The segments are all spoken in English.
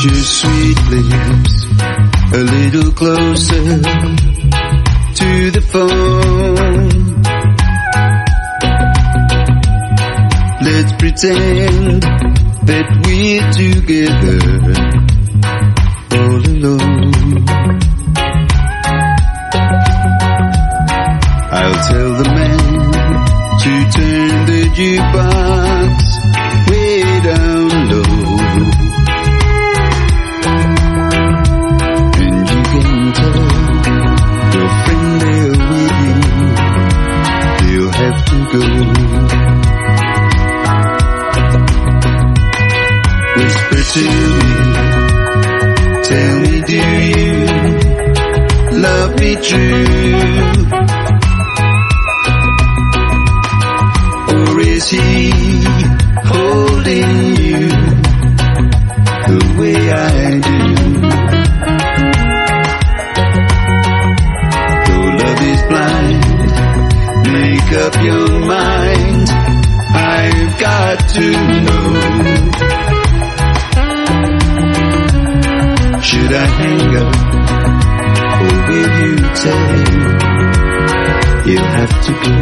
your sweet lips a little closer to the phone. Let's pretend that we're together all alone. I'll tell the man to turn the jukebox way down low, and you can tell your friend there with you, they'll have to go. Whisper to me, tell me, do you love me true? Or is he holding you the way I do? Though love is blind, make up your mind, I've got to know. Should I hang up, or will you tell him you'll have to go?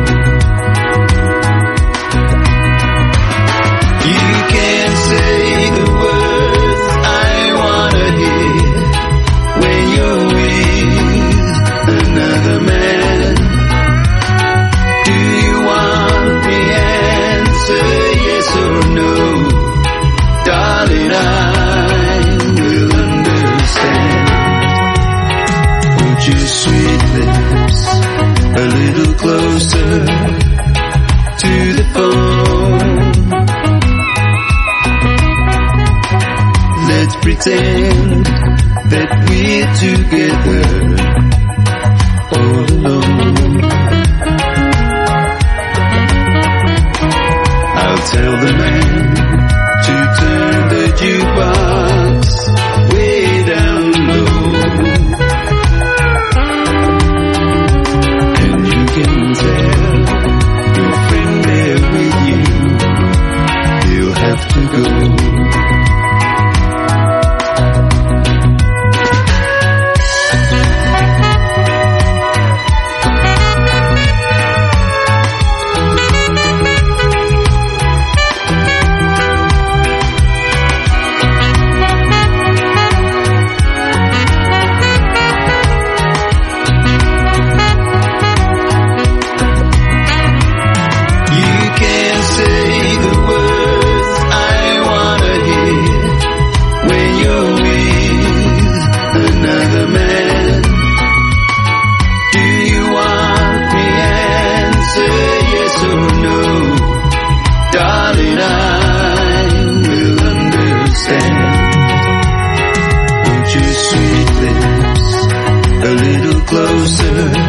You can't say the words I wanna hear when you're with another man. Do you want the answer, yes or no? Darling, I will understand. Put your sweet lips a little closer to the phone. Let's pretend that we're together all alone. I'll tell the man to turn the jukebox way down low, and you can tell your friend there with you, he'll have to go. Put your sweet lips a little closer